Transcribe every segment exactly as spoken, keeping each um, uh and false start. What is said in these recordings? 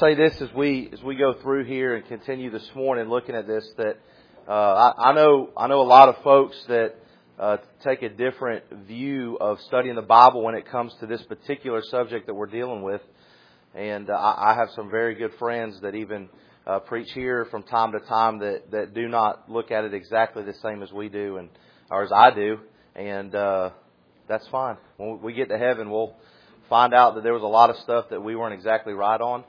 say this as we as we go through here and continue this morning looking at this, that uh, I, I know I know a lot of folks that uh, take a different view of studying the Bible when it comes to this particular subject that we're dealing with. And uh, I, I have some very good friends that even uh, preach here from time to time that, that do not look at it exactly the same as we do, and or as I do, and uh, that's fine. When we get to heaven, we'll find out that there was a lot of stuff that we weren't exactly right on.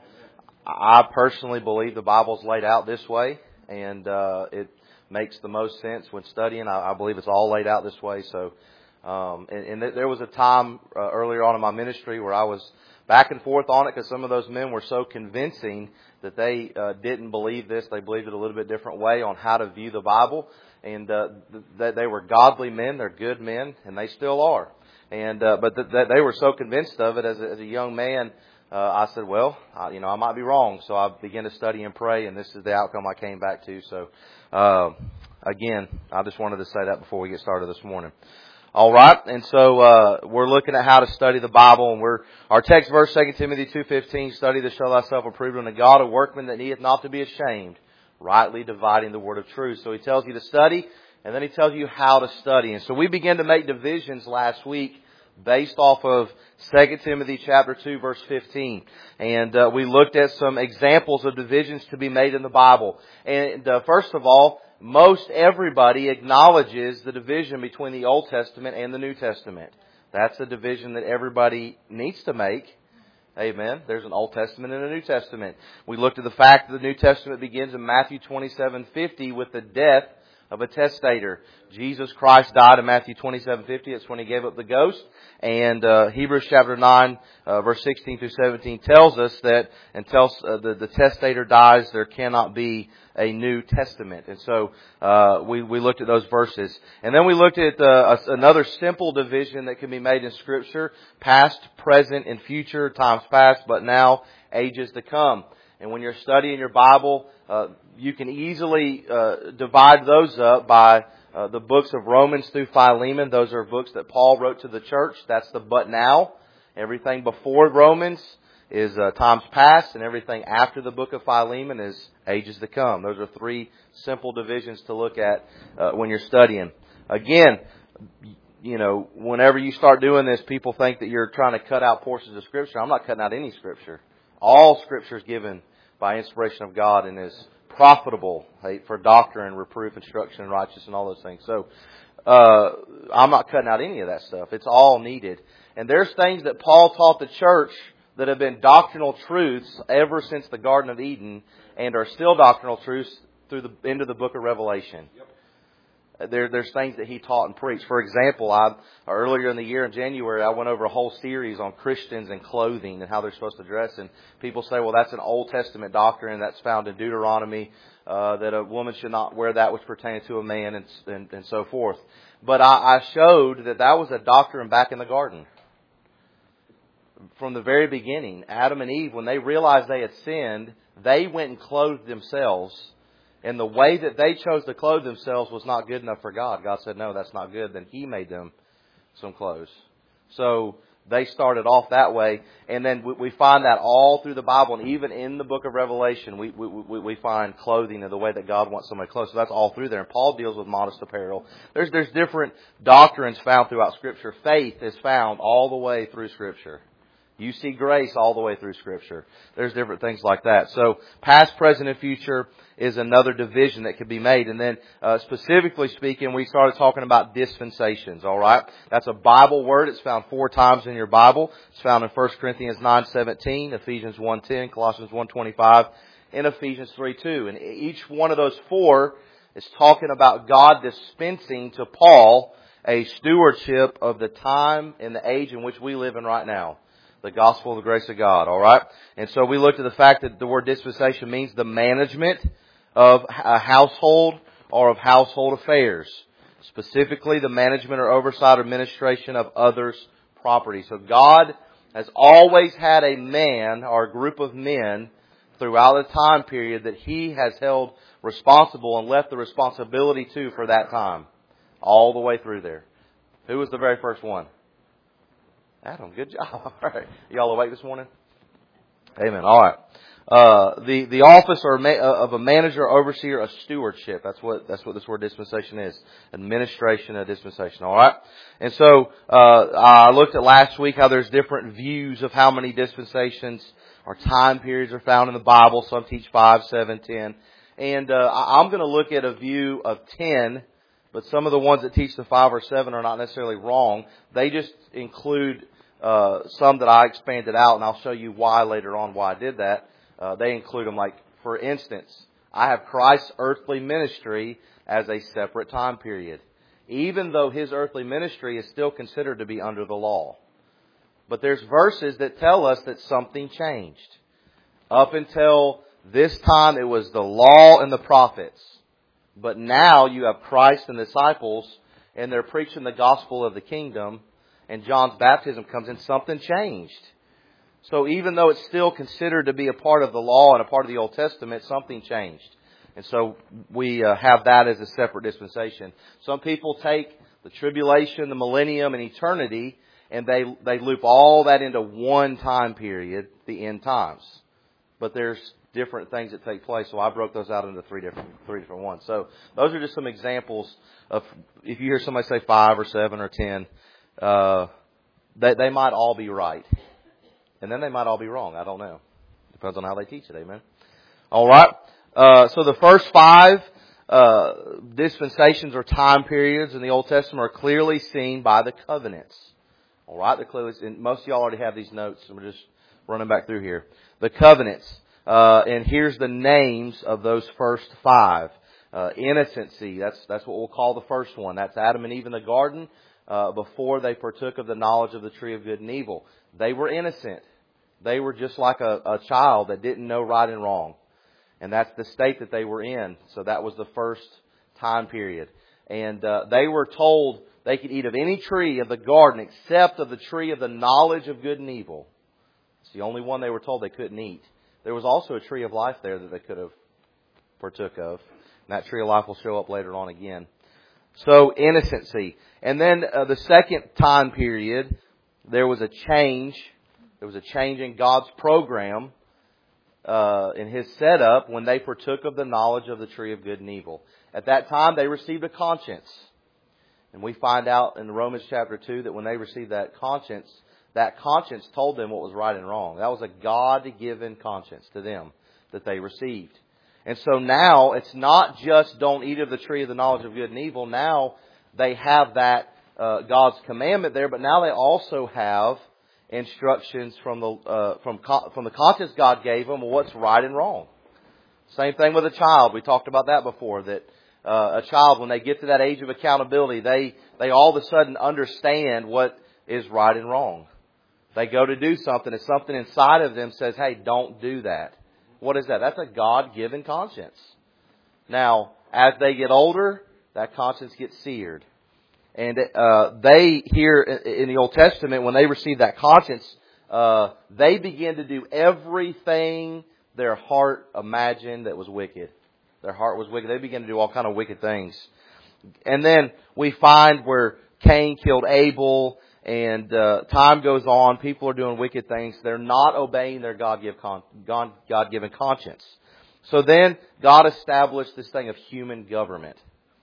I personally believe the Bible's laid out this way, and uh, it makes the most sense when studying. I, I believe it's all laid out this way. So, um, and, and there was a time uh, earlier on in my ministry where I was back and forth on it because some of those men were so convincing that they uh, didn't believe this. They believed it a little bit different way on how to view the Bible, and uh, that they were godly men. They're good men, and they still are. And uh, but th- th- they were so convinced of it as a, as a young man. Uh, I said, well, I, you know, I might be wrong. So I began to study and pray, and this is the outcome I came back to. So uh, again, I just wanted to say that before we get started this morning. All right, and so uh, we're looking at how to study the Bible, and we're our text verse, Second Timothy two fifteen, study to show thyself approved unto God, a workman that needeth not to be ashamed, rightly dividing the word of truth. So he tells you to study, and then he tells you how to study. And so we began to make divisions last week based off of Second Timothy chapter two, verse fifteen. And uh, we looked at some examples of divisions to be made in the Bible. And uh, first of all, most everybody acknowledges the division between the Old Testament and the New Testament. That's a division that everybody needs to make. Amen. There's an Old Testament and a New Testament. We looked at the fact that the New Testament begins in Matthew twenty-seven fifty with the death of a testator. Jesus Christ died in Matthew twenty-seven fifty. That's when He gave up the ghost. And uh, Hebrews chapter nine, uh, verse sixteen through seventeen tells us that until uh, the, the testator dies, there cannot be a New Testament. And so uh, we, we looked at those verses. And then we looked at uh, another simple division that can be made in Scripture: past, present, and future, times past, but now, ages to come. And when you're studying your Bible, uh, you can easily uh, divide those up by uh, the books of Romans through Philemon. Those are books that Paul wrote to the church. That's the but now. Everything before Romans is uh, times past, and everything after the book of Philemon is ages to come. Those are three simple divisions to look at uh, when you're studying. Again, you know, whenever you start doing this, people think that you're trying to cut out portions of Scripture. I'm not cutting out any Scripture. All Scripture is given by inspiration of God and is profitable for doctrine, reproof, instruction, and righteousness, and all those things. So uh, I'm not cutting out any of that stuff. It's all needed. And there's things that Paul taught the church that have been doctrinal truths ever since the Garden of Eden and are still doctrinal truths through the end of the book of Revelation. Yep. There, there's things that he taught and preached. For example, I earlier in the year in January, I went over a whole series on Christians and clothing and how they're supposed to dress. And people say, well, that's an Old Testament doctrine that's found in Deuteronomy, uh, that a woman should not wear that which pertains to a man, and, and, and so forth. But I, I showed that that was a doctrine back in the garden. From the very beginning, Adam and Eve, when they realized they had sinned, they went and clothed themselves. And the way that they chose to clothe themselves was not good enough for God. God said, no, that's not good. Then He made them some clothes. So they started off that way. And then we find that all through the Bible. And even in the book of Revelation, we, we, we find clothing and the way that God wants somebody clothed. So that's all through there. And Paul deals with modest apparel. There's, there's different doctrines found throughout Scripture. Faith is found all the way through Scripture. You see grace all the way through Scripture. There's different things like that. So past, present, and future is another division that could be made. And then uh, specifically speaking, we started talking about dispensations, all right? That's a Bible word. It's found four times in your Bible. It's found in First Corinthians nine seventeen, Ephesians one ten, Colossians one twenty-five, and Ephesians three two. And each one of those four is talking about God dispensing to Paul a stewardship of the time and the age in which we live in right now. The gospel of the grace of God, all right? And so we looked at the fact that the word dispensation means the management of a household or of household affairs. Specifically, the management or oversight or administration of others' property. So God has always had a man or a group of men throughout the time period that He has held responsible and left the responsibility to for that time. All the way through there. Who was the very first one? Adam, good job. All right. Y'all awake this morning? Amen. All right. uh, the the office or ma- of a manager, overseer, a stewardship. That's what that's what this word dispensation is. Administration of dispensation. All right. And so uh, I looked at last week how there's different views of how many dispensations or time periods are found in the Bible. Some teach five, seven, ten, and uh, I'm going to look at a view of ten. But some of the ones that teach the five or seven are not necessarily wrong. They just include uh, some that I expanded out, and I'll show you why later on why I did that. Uh, they include them, like, for instance, I have Christ's earthly ministry as a separate time period, even though His earthly ministry is still considered to be under the law. But there's verses that tell us that something changed. Up until this time, it was the law and the prophets. But now you have Christ and the disciples, and they're preaching the gospel of the kingdom, and John's baptism comes in, something changed. So even though it's still considered to be a part of the law and a part of the Old Testament, something changed. And so we uh, have that as a separate dispensation. Some people take the tribulation, the millennium, and eternity, and they they loop all that into one time period, the end times. But there's different things that take place, so I broke those out into three different three different ones. So those are just some examples of, if you hear somebody say five or seven or ten, uh, they, they might all be right. And then they might all be wrong. I don't know. Depends on how they teach it. Amen. All right. Uh, so the first five uh, dispensations or time periods in the Old Testament are clearly seen by the covenants. All right. They're clearly, and most of y'all already have these notes, so we're just running back through here. The covenants. Uh, and here's the names of those first five. Uh, innocency. That's that's what we'll call the first one. That's Adam and Eve in the garden uh, before they partook of the knowledge of the tree of good and evil. They were innocent. They were just like a, a child that didn't know right and wrong. And that's the state that they were in. So that was the first time period. And uh, they were told they could eat of any tree of the garden except of the tree of the knowledge of good and evil. It's the only one they were told they couldn't eat. There was also a tree of life there that they could have partook of. And that tree of life will show up later on again. So innocency. And then uh, the second time period, there was a change. There was a change in God's program, uh, in His setup when they partook of the knowledge of the tree of good and evil. At that time, they received a conscience. And we find out in Romans chapter two that when they received that conscience, that conscience told them what was right and wrong. That was a God-given conscience to them that they received. And so now, it's not just don't eat of the tree of the knowledge of good and evil. Now, they have that uh, God's commandment there, but now they also have instructions from the uh, from from the conscience God gave them, what's right and wrong. Same thing with a child. We talked about that before, that uh, a child, when they get to that age of accountability, they, they all of a sudden understand what is right and wrong. They go to do something, and something inside of them says, hey, don't do that. What is that? That's a God-given conscience. Now, as they get older, that conscience gets seared. And uh, they, here in the Old Testament, when they receive that conscience, uh, they begin to do everything their heart imagined that was wicked. Their heart was wicked. They begin to do all kind of wicked things. And then we find where Cain killed Abel, and uh, time goes on. People are doing wicked things. They're not obeying their God-given God-given conscience. So then God established this thing of human government.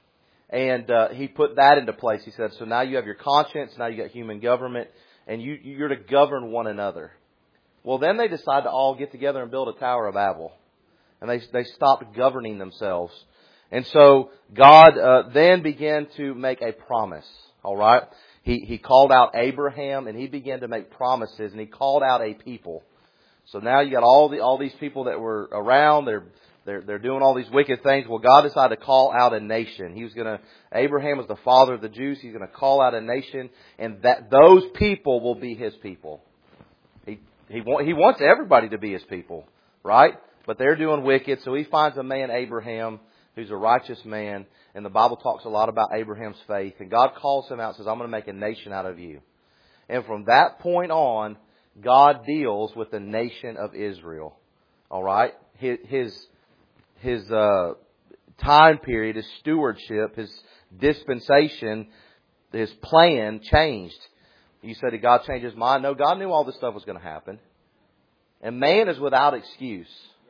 And uh, He put that into place. He said, so now you have your conscience, now you got human government, and you, you're to govern one another. Well, then they decide to all get together and build a Tower of Babel. And they they stopped governing themselves. And so God uh, then began to make a promise. All right? He He called out Abraham, and He began to make promises, and He called out a people. So now you got all the all these people that were around. They're They're, they're doing all these wicked things. Well, God decided to call out a nation. He was going to, Abraham was the father of the Jews. He's going to call out a nation, and that those people will be His people. He, he, want, he wants everybody to be His people, right? But they're doing wicked. So He finds a man, Abraham, who's a righteous man. And the Bible talks a lot about Abraham's faith. And God calls him out and says, I'm going to make a nation out of you. And from that point on, God deals with the nation of Israel. All right? His, his His uh, time period, His stewardship, His dispensation, His plan changed. You said, did God change His mind? No, God knew all this stuff was going to happen. And man is without excuse.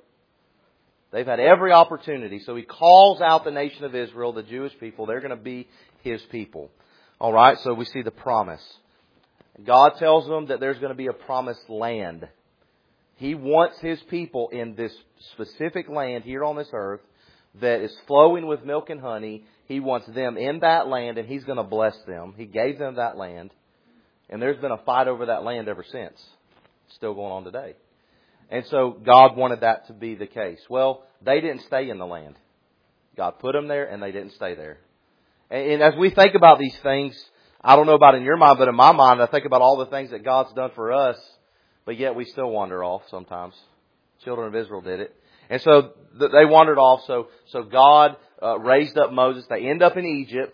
They've had every opportunity. So He calls out the nation of Israel, the Jewish people. They're going to be His people. All right, so we see the promise. God tells them that there's going to be a promised land. He wants His people in this specific land here on this earth that is flowing with milk and honey. He wants them in that land, and He's going to bless them. He gave them that land. And there's been a fight over that land ever since. It's still going on today. And so God wanted that to be the case. Well, they didn't stay in the land. God put them there, and they didn't stay there. And, and as we think about these things, I don't know about in your mind, but in my mind, I think about all the things that God's done for us, but yet we still wander off sometimes. Children of Israel did it. And so th- they wandered off. So, so God uh, raised up Moses. They end up in Egypt,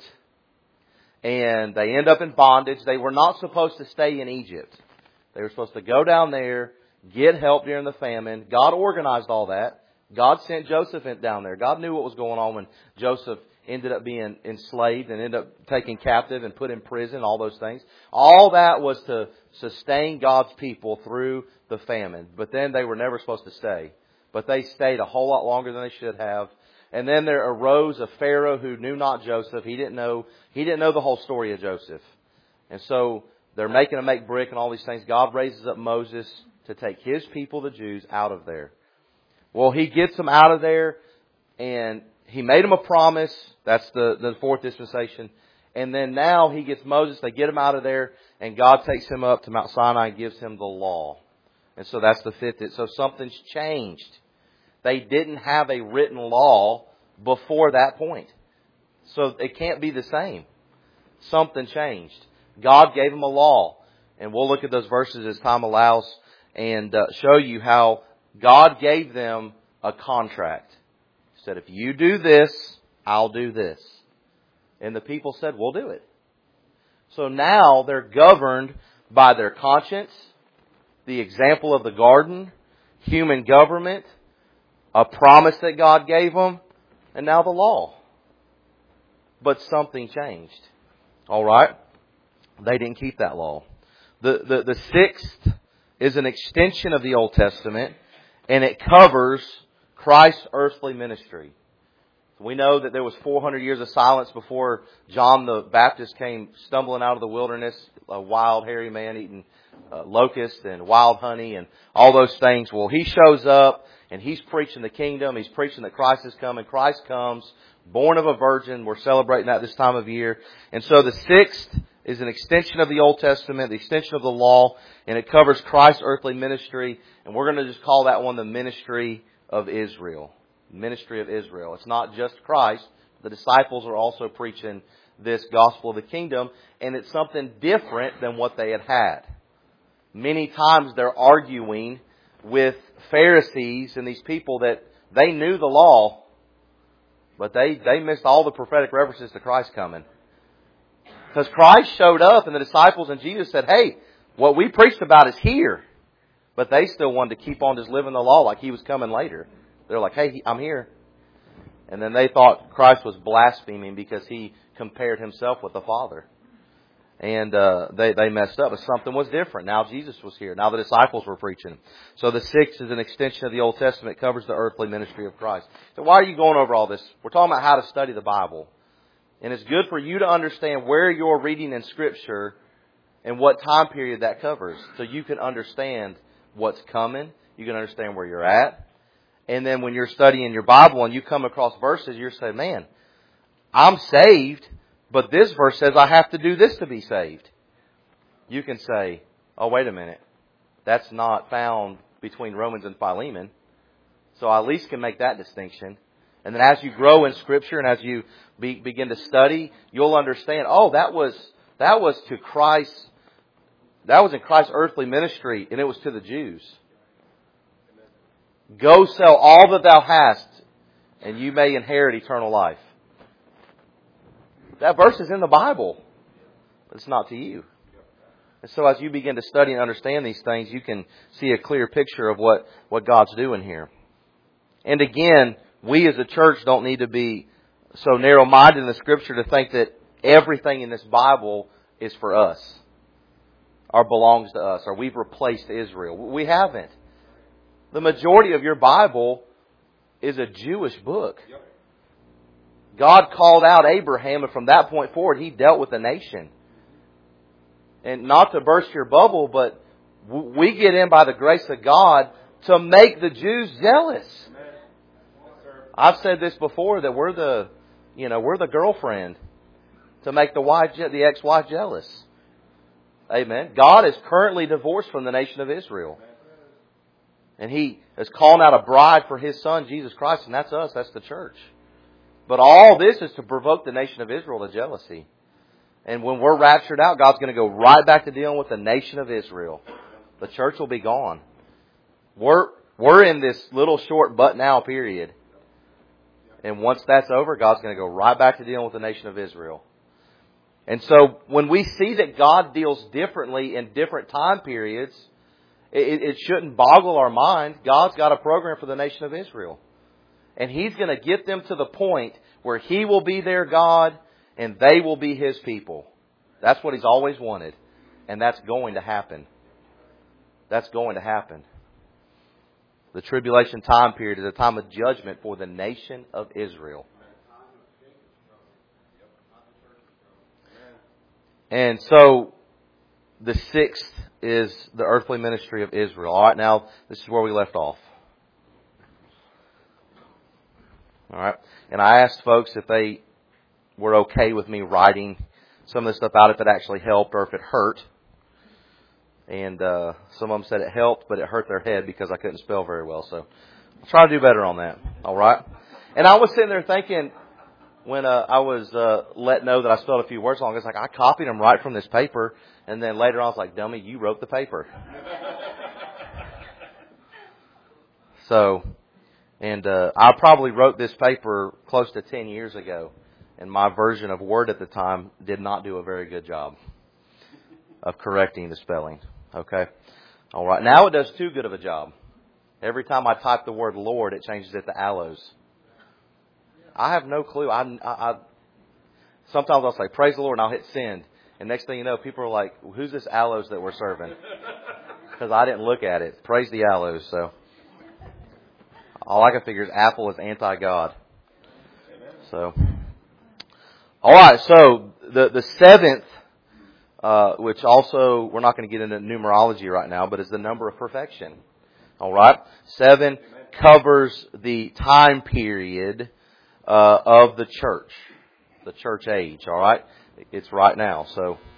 and they end up in bondage. They were not supposed to stay in Egypt. They were supposed to go down there, get help during the famine. God organized all that. God sent Joseph down there. God knew what was going on when Joseph ended up being enslaved and ended up taken captive and put in prison, all those things. All that was to sustain God's people through the famine. But then they were never supposed to stay. But they stayed a whole lot longer than they should have. And then there arose a Pharaoh who knew not Joseph. He didn't know, he didn't know the whole story of Joseph. And so they're making a make brick and all these things. God raises up Moses to take His people, the Jews, out of there. Well, He gets them out of there, and He made them a promise. That's the, the fourth dispensation. And then now He gets Moses, they get him out of there, and God takes him up to Mount Sinai and gives him the law. And so that's the fifth. So something's changed. They didn't have a written law before that point. So it can't be the same. Something changed. God gave them a law. And we'll look at those verses as time allows and uh, show you how God gave them a contract. He said, if you do this, I'll do this. And the people said, we'll do it. So now they're governed by their conscience, the example of the garden, human government, a promise that God gave them, and now the law. But something changed. All right? They didn't keep that law. The, the, the sixth is an extension of the Old Testament, and it covers Christ's earthly ministry. We know that there was four hundred years of silence before John the Baptist came stumbling out of the wilderness, a wild, hairy man eating uh, locusts and wild honey and all those things. Well, he shows up and he's preaching the kingdom. He's preaching that Christ is coming. Christ comes, born of a virgin. We're celebrating that this time of year. And so the sixth is an extension of the Old Testament, the extension of the law, and it covers Christ's earthly ministry. And we're going to just call that one the ministry of Israel. Ministry of Israel. It's not just Christ. The disciples are also preaching this gospel of the kingdom, and it's something different than what they had had. Many times they're arguing with Pharisees and these people that they knew the law, but they, they missed all the prophetic references to Christ coming. Because Christ showed up and the disciples and Jesus said, hey, what we preached about is here. But they still wanted to keep on just living the law like He was coming later. They're like, hey, I'm here. And then they thought Christ was blaspheming because He compared Himself with the Father. And uh, they, they messed up. But something was different. Now Jesus was here. Now the disciples were preaching. So the sixth is an extension of the Old Testament. It covers the earthly ministry of Christ. So why are you going over all this? We're talking about how to study the Bible. And it's good for you to understand where you're reading in Scripture and what time period that covers. So you can understand what's coming. You can understand where you're at. And then when you're studying your Bible and you come across verses, you're saying, man, I'm saved, but this verse says I have to do this to be saved. You can say, oh, wait a minute. That's not found between Romans and Philemon. So I at least can make that distinction. And then as you grow in Scripture and as you be, begin to study, you'll understand, oh, that was that was to Christ. That was in Christ's earthly ministry, and it was to the Jews. Go sell all that thou hast, and you may inherit eternal life. That verse is in the Bible, but it's not to you. And so as you begin to study and understand these things, you can see a clear picture of what, what God's doing here. And again, we as a church don't need to be so narrow-minded in the Scripture to think that everything in this Bible is for us or belongs to us or we've replaced Israel. We haven't. The majority of your Bible is a Jewish book. God called out Abraham, and from that point forward, He dealt with the nation. And not to burst your bubble, but we get in by the grace of God to make the Jews jealous. I've said this before, that we're the, you know, we're the girlfriend to make the wife, the ex-wife jealous. Amen. God is currently divorced from the nation of Israel. And He is calling out a bride for His Son, Jesus Christ, and that's us, that's the church. But all this is to provoke the nation of Israel to jealousy. And when we're raptured out, God's going to go right back to dealing with the nation of Israel. The church will be gone. We're, we're in this little short but now period. And once that's over, God's going to go right back to dealing with the nation of Israel. And so when we see that God deals differently in different time periods, it, it shouldn't boggle our mind. God's got a program for the nation of Israel. And He's going to get them to the point where He will be their God and they will be His people. That's what He's always wanted. And that's going to happen. That's going to happen. The tribulation time period is a time of judgment for the nation of Israel. And so the sixth is the earthly ministry of Israel. All right, now this is where we left off. All right. And I asked folks if they were okay with me writing some of the stuff out, if it actually helped or if it hurt. And uh, some of them said it helped, but it hurt their head because I couldn't spell very well. So I'll try to do better on that. All right. And I was sitting there thinking, when uh, I was uh, let know that I spelled a few words wrong, it's like I copied them right from this paper. And then later on I was like, dummy, you wrote the paper. So... And uh, I probably wrote this paper close to ten years ago. And my version of Word at the time did not do a very good job of correcting the spelling. Okay? All right. Now it does too good of a job. Every time I type the word Lord, it changes it to aloes. I have no clue. I, I, I Sometimes I'll say, praise the Lord, and I'll hit send. And next thing you know, people are like, who's this aloes that we're serving? Because I didn't look at it. Praise the aloes. So... all I can figure is Apple is anti-God. So, all right. So the the seventh, uh, which also we're not going to get into numerology right now, but is the number of perfection. All right. Seven covers the time period uh, of the church, the church age. All right. It's right now. So.